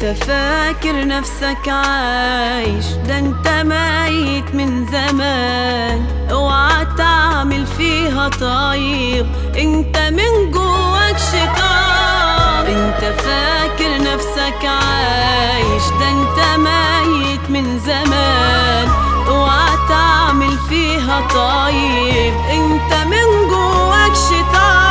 فاكر نفسك عايش، ده انت ميت من زمان. اوعى تعمل فيها طيب، انت من جواك شيطان. انت فاكر نفسك عايش، ده انت ميت من زمان. اوعى تعمل فيها طيب، انت من جواك شيطان.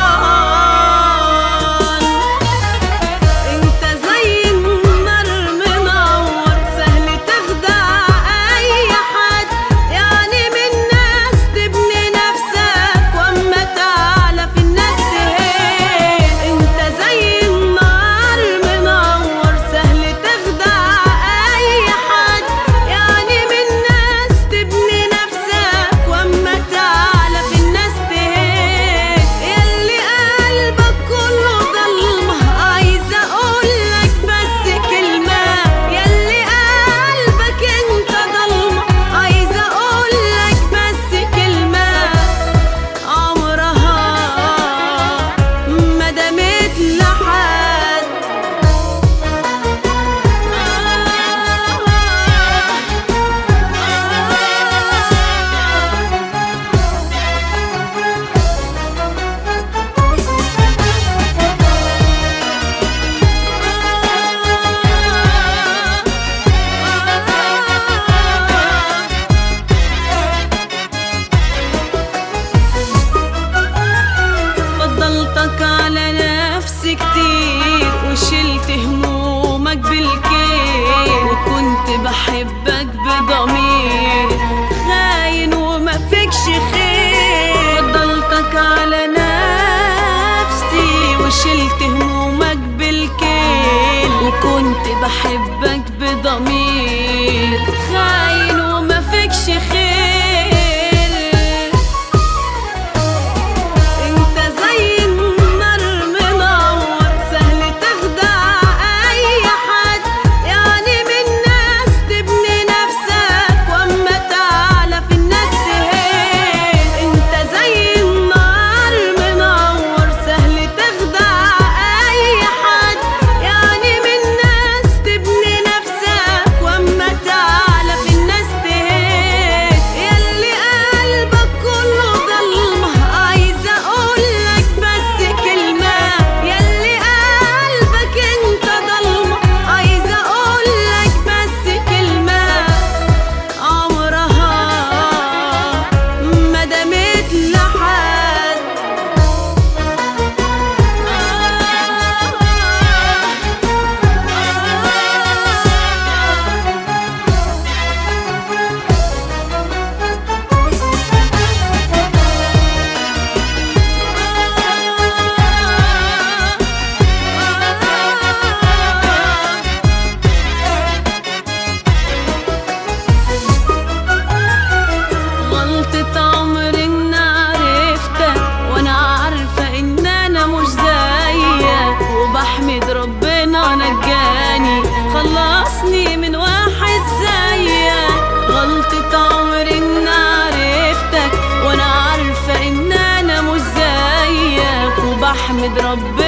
كتير وشلت همومك بالكيل، وكنت بحبك بضمير، خاين وما فيكش خير. فضلتك على نفسي وشلت همومك بالكيل، وكنت بحبك بضمير، خاين وما فيكش خير. بحمد ربنا نجاني، خلصني من واحد زيك. غلطة عمري إن عرفتك، وانا عارفة ان انا مش زيك، وبحمد ربنا